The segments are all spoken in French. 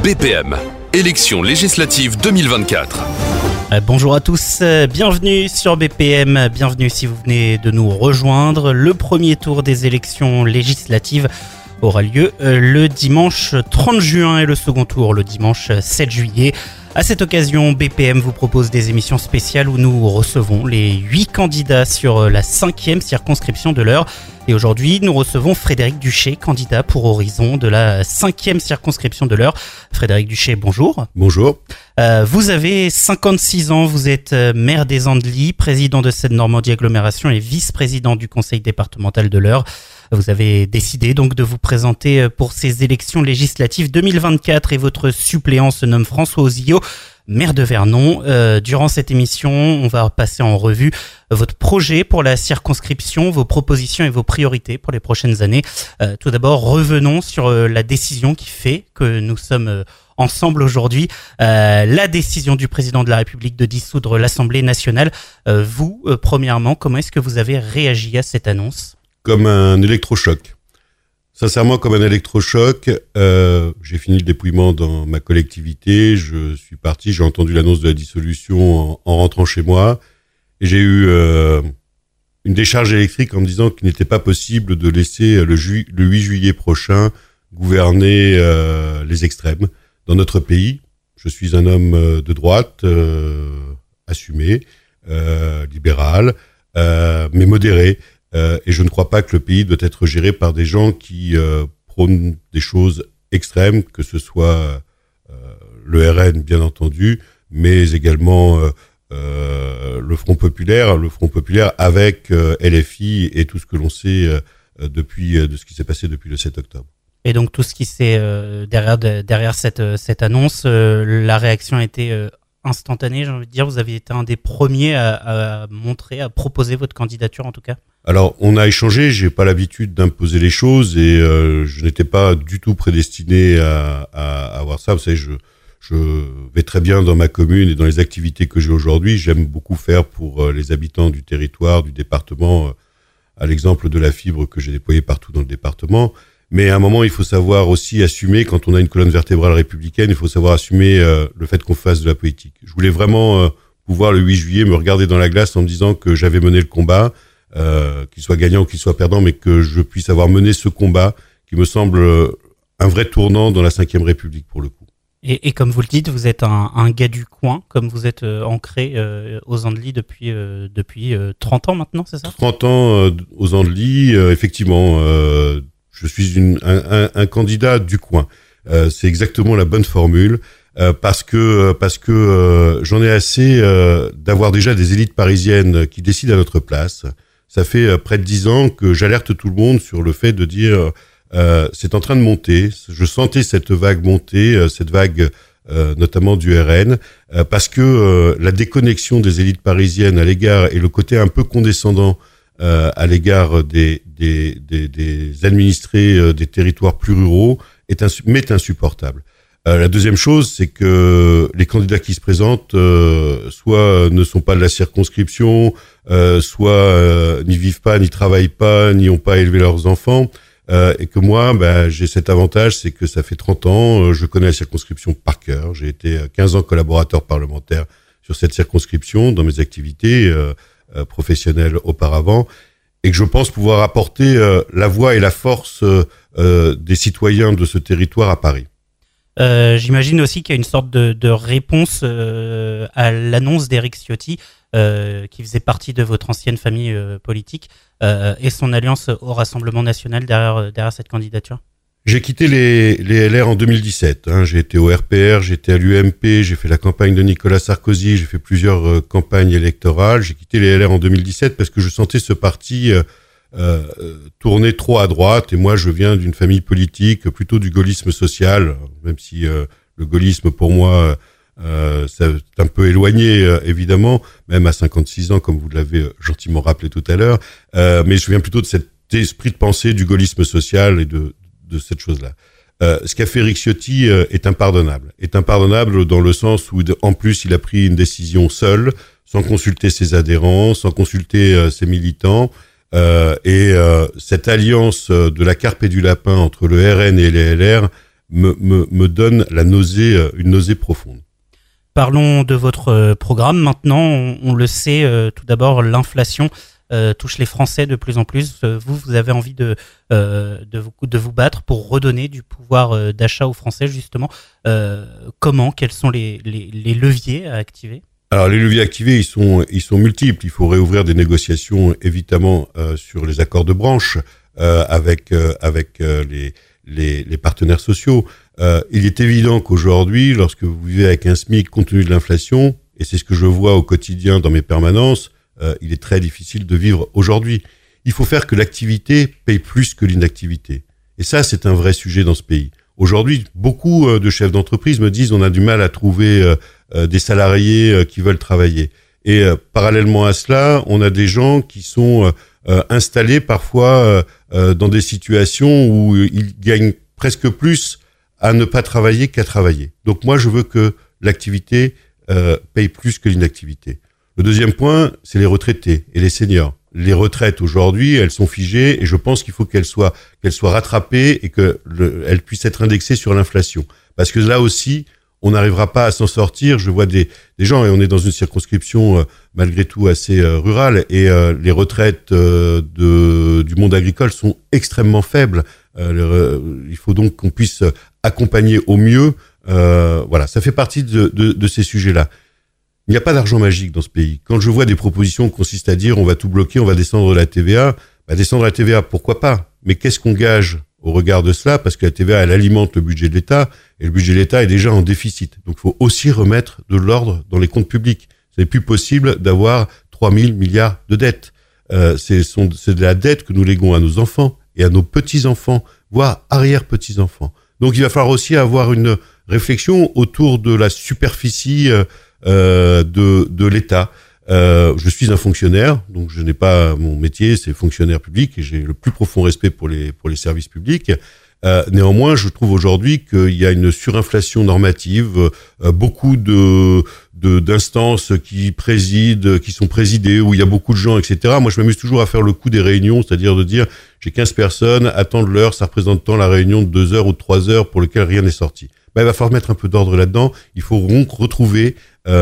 BPM, élections législatives 2024. Bonjour à tous, bienvenue sur BPM, bienvenue si vous venez de nous rejoindre. Le premier tour des élections législatives aura lieu le dimanche 30 juin et le second tour le dimanche 7 juillet. À cette occasion, BPM vous propose des émissions spéciales où nous recevons les 8 candidats sur la 5e circonscription de l'Eure. Et aujourd'hui, nous recevons Frédéric Duché, candidat pour Horizon de la 5e circonscription de l'Eure. Frédéric Duché, bonjour. Bonjour. Vous avez 56 ans, vous êtes maire des Andelys, président de Seine-Normandie Agglomération et vice-président du conseil départemental de l'Eure. Vous avez décidé donc de vous présenter pour ces élections législatives 2024 et votre suppléant se nomme François Ozillot, maire de Vernon. Durant cette émission, on va passer en revue votre projet pour la circonscription, vos propositions et vos priorités pour les prochaines années. Tout d'abord, revenons sur la décision qui fait que nous sommes ensemble aujourd'hui. La décision du président de la République de dissoudre l'Assemblée nationale. Vous, premièrement, comment est-ce que vous avez réagi à cette annonce ? Comme un électrochoc. Sincèrement, comme un électrochoc. J'ai fini le dépouillement dans ma collectivité. Je suis parti, j'ai entendu l'annonce de la dissolution en rentrant chez moi. Et j'ai eu une décharge électrique en me disant qu'il n'était pas possible de laisser le 8 juillet prochain gouverner les extrêmes dans notre pays. Je suis un homme de droite, assumé, libéral, mais modéré. Et je ne crois pas que le pays doit être géré par des gens qui prônent des choses extrêmes, que ce soit le RN bien entendu, mais également le Front populaire avec LFI et tout ce que l'on sait de ce qui s'est passé depuis le 7 octobre. Et donc tout ce qui s'est derrière cette annonce, la réaction a été instantanée, j'ai envie de dire. Vous avez été un des premiers à proposer votre candidature en tout cas. Alors, on a échangé, j'ai pas l'habitude d'imposer les choses et je n'étais pas du tout prédestiné à avoir ça. Vous savez, je vais très bien dans ma commune et dans les activités que j'ai aujourd'hui. J'aime beaucoup faire pour les habitants du territoire, du département, à l'exemple de la fibre que j'ai déployée partout dans le département. Mais à un moment, il faut savoir aussi assumer, quand on a une colonne vertébrale républicaine, il faut savoir assumer le fait qu'on fasse de la politique. Je voulais vraiment pouvoir, le 8 juillet, me regarder dans la glace en me disant que j'avais mené le combat, qu'il soit gagnant ou qu'il soit perdant, mais que je puisse avoir mené ce combat qui me semble un vrai tournant dans la 5e République pour le coup. Et comme vous le dites, vous êtes un gars du coin, comme vous êtes ancré aux Andelys depuis 30 ans maintenant, c'est ça ? 30 ans aux Andelys, effectivement. Je suis un candidat du coin. C'est exactement la bonne formule. Parce que j'en ai assez d'avoir déjà des élites parisiennes qui décident à notre place. Ça fait près de 10 ans que j'alerte tout le monde sur le fait de dire c'est en train de monter. Je sentais cette vague monter, cette vague notamment du RN, parce que la déconnexion des élites parisiennes à l'égard et le côté un peu condescendant à l'égard des administrés des territoires plus ruraux m'est insupportable. La deuxième chose, c'est que les candidats qui se présentent soit ne sont pas de la circonscription, soit n'y vivent pas, n'y travaillent pas, n'y ont pas élevé leurs enfants. Et que moi, j'ai cet avantage, c'est que ça fait 30 ans, je connais la circonscription par cœur. J'ai été 15 ans collaborateur parlementaire sur cette circonscription dans mes activités professionnelles auparavant, et que je pense pouvoir apporter la voix et la force des citoyens de ce territoire à Paris. J'imagine aussi qu'il y a une sorte de réponse à l'annonce d'Éric Ciotti, qui faisait partie de votre ancienne famille politique, et son alliance au Rassemblement national derrière cette candidature. J'ai quitté les LR en 2017. J'ai été au RPR, j'ai été à l'UMP, j'ai fait la campagne de Nicolas Sarkozy, j'ai fait plusieurs campagnes électorales. J'ai quitté les LR en 2017 parce que je sentais ce parti tourner trop à droite. Et moi, je viens d'une famille politique, plutôt du gaullisme social, même si le gaullisme, pour moi, c'est un peu éloigné, évidemment, même à 56 ans, comme vous l'avez gentiment rappelé tout à l'heure. Mais je viens plutôt de cet esprit de pensée du gaullisme social et de cette chose-là. Ce qu'a fait Éric Ciotti est impardonnable. Est impardonnable dans le sens où, en plus, il a pris une décision seul, sans consulter ses adhérents, sans consulter ses militants. Et cette alliance de la carpe et du lapin entre le RN et les LR me donne une nausée profonde. Parlons de votre programme maintenant. On le sait, tout d'abord, l'inflation touche les Français de plus en plus. Vous avez envie de vous battre pour redonner du pouvoir d'achat aux Français, justement. Comment ? Quels sont les leviers à activer ? Alors, les leviers activés, ils sont multiples. Il faut réouvrir des négociations, évidemment, sur les accords de branche avec les partenaires sociaux. Il est évident qu'aujourd'hui, lorsque vous vivez avec un SMIC compte tenu de l'inflation, et c'est ce que je vois au quotidien dans mes permanences, il est très difficile de vivre aujourd'hui. Il faut faire que l'activité paye plus que l'inactivité. Et ça, c'est un vrai sujet dans ce pays. Aujourd'hui, beaucoup de chefs d'entreprise me disent on a du mal à trouver des salariés qui veulent travailler. Et parallèlement à cela, on a des gens qui sont installés parfois dans des situations où ils gagnent presque plus à ne pas travailler qu'à travailler. Donc moi, je veux que l'activité paye plus que l'inactivité. Le deuxième point, c'est les retraités et les seniors. Les retraites aujourd'hui, elles sont figées et je pense qu'il faut qu'elles soient rattrapées et qu'elles puissent être indexées sur l'inflation. Parce que là aussi, on n'arrivera pas à s'en sortir. Je vois des gens, et on est dans une circonscription malgré tout assez rurale, et les retraites du monde agricole sont extrêmement faibles. Il faut donc qu'on puisse accompagner au mieux. Voilà, ça fait partie de ces sujets-là. Il n'y a pas d'argent magique dans ce pays. Quand je vois des propositions qui consistent à dire on va tout bloquer, on va descendre la TVA, descendre la TVA, pourquoi pas ? Mais qu'est-ce qu'on gage au regard de cela ? Parce que la TVA, elle alimente le budget de l'État, et le budget de l'État est déjà en déficit. Donc il faut aussi remettre de l'ordre dans les comptes publics. Ce n'est plus possible d'avoir 3 000 milliards de dettes. C'est de la dette que nous léguons à nos enfants et à nos petits-enfants, voire arrière-petits-enfants. Donc il va falloir aussi avoir une réflexion autour de la superficie de l'État. Je suis un fonctionnaire, donc je n'ai pas mon métier, c'est fonctionnaire public, et j'ai le plus profond respect pour les services publics. Néanmoins, je trouve aujourd'hui qu'il y a une surinflation normative, beaucoup d'instances qui sont présidées, où il y a beaucoup de gens, etc. Moi, je m'amuse toujours à faire le coup des réunions, c'est-à-dire de dire, j'ai 15 personnes, attendre l'heure, ça représente tant la réunion de 2 heures ou de 3 heures pour lequel rien n'est sorti. Il va falloir mettre un peu d'ordre là-dedans. Il faut donc retrouver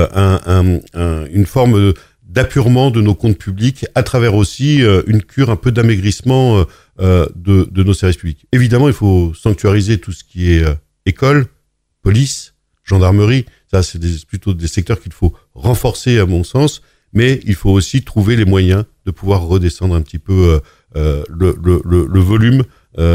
une forme d'appurement de nos comptes publics à travers aussi une cure un peu d'amaigrissement de nos services publics. Évidemment, il faut sanctuariser tout ce qui est école, police, gendarmerie. Ça, c'est plutôt des secteurs qu'il faut renforcer à mon sens, mais il faut aussi trouver les moyens de pouvoir redescendre un petit peu le volume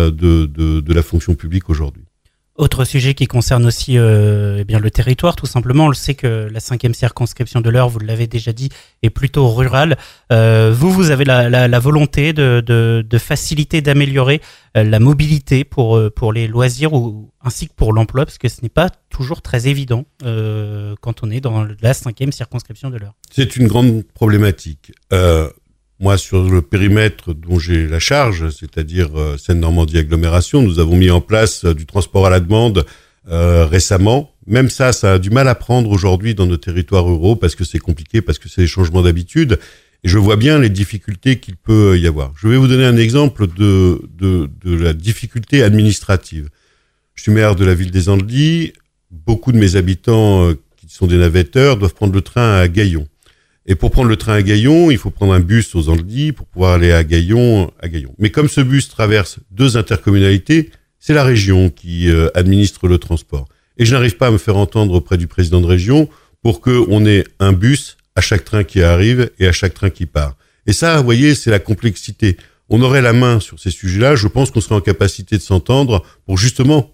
de la fonction publique aujourd'hui. Autre sujet qui concerne aussi le territoire, tout simplement. On le sait que la 5e circonscription de l'Eure, vous l'avez déjà dit, est plutôt rurale. Vous avez la volonté de faciliter, d'améliorer la mobilité pour les loisirs ainsi que pour l'emploi, parce que ce n'est pas toujours très évident quand on est dans la 5e circonscription de l'Eure. C'est une grande problématique. Moi, sur le périmètre dont j'ai la charge, c'est-à-dire Seine-Normandie agglomération, nous avons mis en place du transport à la demande récemment. Même ça a du mal à prendre aujourd'hui dans nos territoires ruraux parce que c'est compliqué, parce que c'est des changements d'habitude. Et je vois bien les difficultés qu'il peut y avoir. Je vais vous donner un exemple de la difficulté administrative. Je suis maire de la ville des Andelys. Beaucoup de mes habitants qui sont des navetteurs doivent prendre le train à Gaillon. Et pour prendre le train à Gaillon, il faut prendre un bus aux Andelys pour pouvoir aller à Gaillon. Mais comme ce bus traverse 2 intercommunalités, c'est la région qui administre le transport. Et je n'arrive pas à me faire entendre auprès du président de région pour qu'on ait un bus à chaque train qui arrive et à chaque train qui part. Et ça, vous voyez, c'est la complexité. On aurait la main sur ces sujets-là. Je pense qu'on serait en capacité de s'entendre pour justement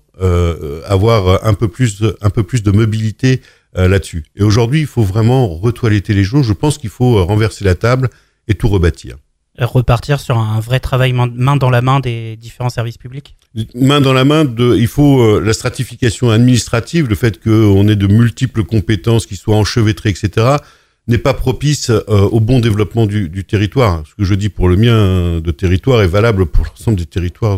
avoir un peu plus de mobilité là-dessus. Et aujourd'hui, il faut vraiment retoiletter les choses. Je pense qu'il faut renverser la table et tout rebâtir. Repartir sur un vrai travail main dans la main des différents services publics ? Main dans la main, il faut la stratification administrative, le fait qu'on ait de multiples compétences qui soient enchevêtrées, etc., n'est pas propice au bon développement du territoire. Ce que je dis pour le mien de territoire est valable pour l'ensemble des territoires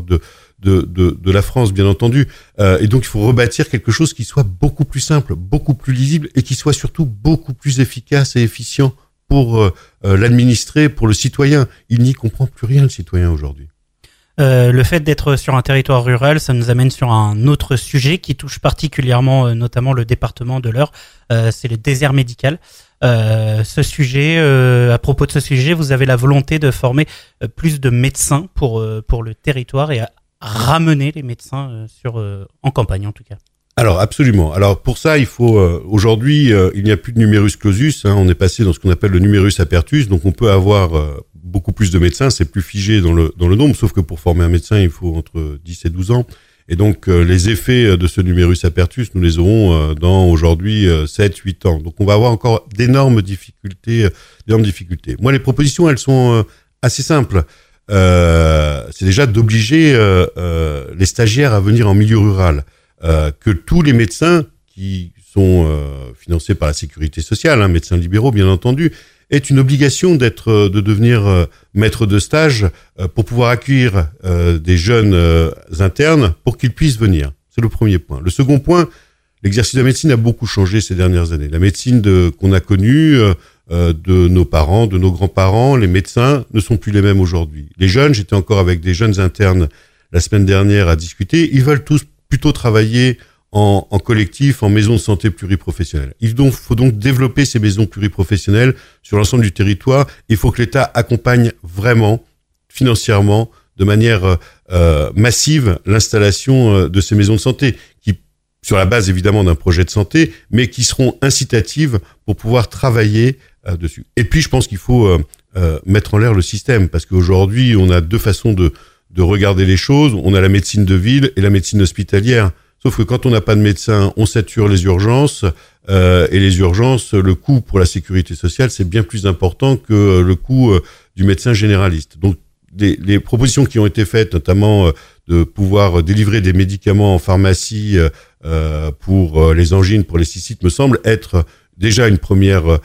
de la France, bien entendu. Et donc, il faut rebâtir quelque chose qui soit beaucoup plus simple, beaucoup plus lisible et qui soit surtout beaucoup plus efficace et efficient pour l'administré, pour le citoyen. Il n'y comprend plus rien, le citoyen, aujourd'hui. Le fait d'être sur un territoire rural, ça nous amène sur un autre sujet qui touche particulièrement, notamment le département de l'Eure, c'est le désert médical. À propos de ce sujet, vous avez la volonté de former plus de médecins pour le territoire et à ramener les médecins en campagne en tout cas. Alors absolument. Alors pour ça, il faut aujourd'hui, il n'y a plus de numerus clausus. On est passé dans ce qu'on appelle le numerus apertus, donc on peut avoir beaucoup plus de médecins. C'est plus figé dans le nombre, sauf que pour former un médecin, il faut entre 10 et 12 ans. Et donc les effets de ce numerus apertus, nous les aurons dans aujourd'hui 7, 8 ans. Donc on va avoir encore d'énormes difficultés. Moi, les propositions, elles sont assez simples. C'est déjà d'obliger les stagiaires à venir en milieu rural. Que tous les médecins qui sont financés par la sécurité sociale, médecins libéraux bien entendu, aient une obligation de devenir maître de stage pour pouvoir accueillir des jeunes internes pour qu'ils puissent venir. C'est le premier point. Le second point, l'exercice de la médecine a beaucoup changé ces dernières années. La médecine qu'on a connue, de nos parents, de nos grands-parents, les médecins ne sont plus les mêmes aujourd'hui. Les jeunes, j'étais encore avec des jeunes internes la semaine dernière à discuter, ils veulent tous plutôt travailler en collectif, en maison de santé pluriprofessionnelle. Il faut donc développer ces maisons pluriprofessionnelles sur l'ensemble du territoire. Il faut que l'État accompagne vraiment, financièrement, de manière massive, l'installation de ces maisons de santé, qui, sur la base évidemment d'un projet de santé, mais qui seront incitatives pour pouvoir travailler dessus. Et puis, je pense qu'il faut mettre en l'air le système, parce qu'aujourd'hui, on a deux façons de regarder les choses. On a la médecine de ville et la médecine hospitalière. Sauf que quand on n'a pas de médecin, on sature les urgences. Et les urgences, le coût pour la sécurité sociale, c'est bien plus important que le coût du médecin généraliste. Donc, les propositions qui ont été faites, notamment de pouvoir délivrer des médicaments en pharmacie pour les angines, pour les cystites, me semblent être déjà une première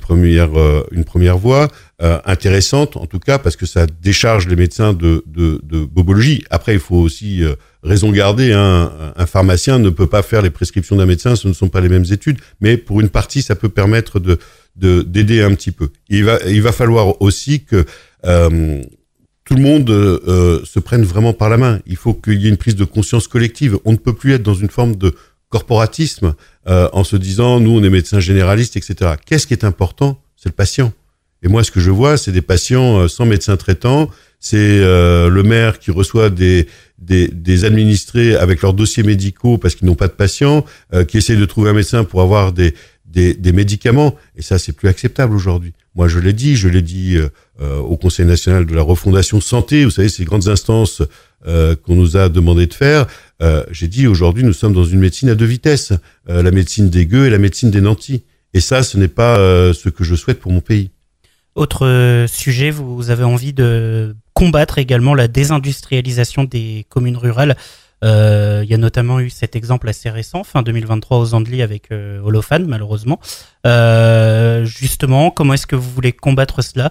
voie intéressante, en tout cas, parce que ça décharge les médecins de bobologie. Après, il faut aussi raison garder. Un pharmacien ne peut pas faire les prescriptions d'un médecin, ce ne sont pas les mêmes études, mais pour une partie, ça peut permettre d'aider un petit peu. Il va falloir aussi que tout le monde se prenne vraiment par la main. Il faut qu'il y ait une prise de conscience collective. On ne peut plus être dans une forme de corporatisme en se disant nous on est médecins généralistes, etc. Qu'est-ce qui est important? C'est le patient. Et moi ce que je vois, c'est des patients sans médecin traitant, c'est le maire qui reçoit des administrés avec leurs dossiers médicaux parce qu'ils n'ont pas de patients, qui essayent de trouver un médecin pour avoir des médicaments, et ça c'est plus acceptable aujourd'hui. Moi je l'ai dit au Conseil national de la refondation santé, vous savez ces grandes instances qu'on nous a demandé de faire. J'ai dit aujourd'hui nous sommes dans une médecine à deux vitesses, la médecine des gueux et la médecine des nantis, et ça ce n'est pas ce que je souhaite pour mon pays. Autre sujet, vous avez envie de combattre également la désindustrialisation des communes rurales. Il y a notamment eu cet exemple assez récent, fin 2023 aux Andelys avec Olofane, malheureusement. Justement, comment est-ce que vous voulez combattre cela,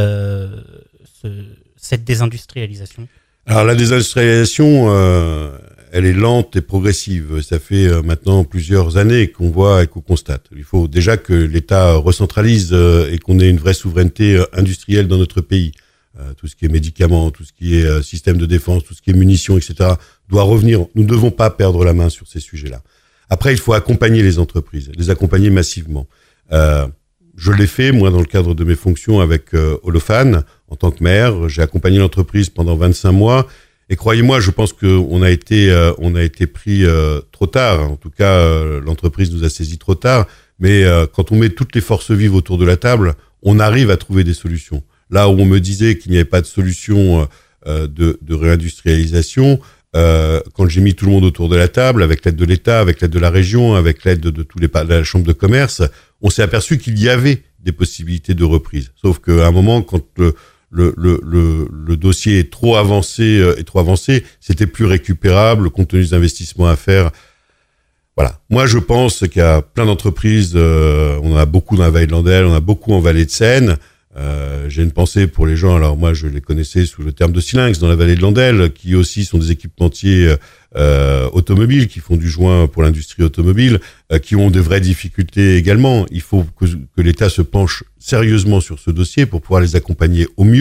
cette désindustrialisation? Alors la désindustrialisation, elle est lente et progressive. Ça fait maintenant plusieurs années qu'on voit et qu'on constate. Il faut déjà que l'État recentralise et qu'on ait une vraie souveraineté industrielle dans notre pays. Tout ce qui est médicaments, tout ce qui est système de défense, tout ce qui est munitions, etc. doit revenir. Nous ne devons pas perdre la main sur ces sujets-là. Après, il faut accompagner les entreprises, les accompagner massivement. Je l'ai fait, moi, dans le cadre de mes fonctions avec Olofane, en tant que maire. J'ai accompagné l'entreprise pendant 25 mois. Et croyez-moi, je pense qu'on a été pris trop tard. En tout cas, l'entreprise nous a saisis trop tard. Mais quand on met toutes les forces vives autour de la table, on arrive à trouver des solutions. Là où on me disait qu'il n'y avait pas de solution de réindustrialisation, quand j'ai mis tout le monde autour de la table, avec l'aide de l'État, avec l'aide de la région, avec l'aide de la Chambre de commerce, on s'est aperçu qu'il y avait des possibilités de reprise. Sauf qu'à un moment, quand le dossier est trop avancé, c'était plus récupérable compte tenu des investissements à faire. Voilà. Moi, je pense qu'il y a plein d'entreprises, on en a beaucoup dans la vallée de l'Andelle, on en a beaucoup en vallée de Seine. J'ai une pensée pour les gens, alors moi je les connaissais sous le terme de Silinx dans la vallée de l'Andelle, qui aussi sont des équipementiers automobiles, qui font du joint pour l'industrie automobile, qui ont de vraies difficultés également. Il faut que l'État se penche sérieusement sur ce dossier pour pouvoir les accompagner au mieux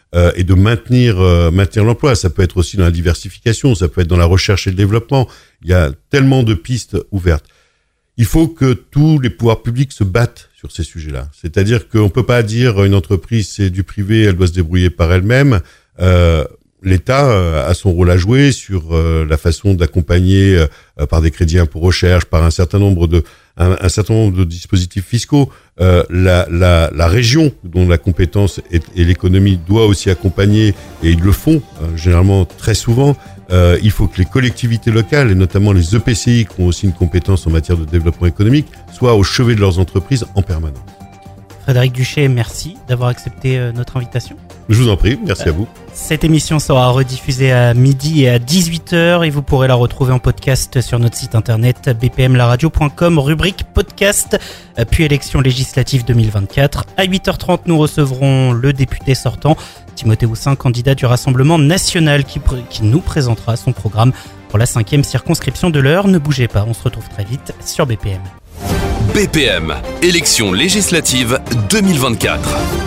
et de maintenir l'emploi. Ça peut être aussi dans la diversification, ça peut être dans la recherche et le développement. Il y a tellement de pistes ouvertes. Il faut que tous les pouvoirs publics se battent sur ces sujets-là. C'est-à-dire qu'on peut pas dire une entreprise c'est du privé, elle doit se débrouiller par elle-même. L'État a son rôle à jouer sur la façon d'accompagner par des crédits impôt recherche, par un certain nombre de dispositifs fiscaux. La région dont la compétence et l'économie doit aussi accompagner, et ils le font généralement très souvent. Il faut que les collectivités locales, et notamment les EPCI qui ont aussi une compétence en matière de développement économique, soient au chevet de leurs entreprises en permanence. Frédéric Duché, merci d'avoir accepté notre invitation. Je vous en prie, merci à vous. Cette émission sera rediffusée à midi et à 18h et vous pourrez la retrouver en podcast sur notre site internet bpmlaradio.com, rubrique podcast, puis élection législative 2024. À 8h30, nous recevrons le député sortant, Timothée Houssin, candidat du Rassemblement national, qui nous présentera son programme pour la 5e circonscription de l'Eure. Ne bougez pas, on se retrouve très vite sur BPM. BPM, élection législative 2024.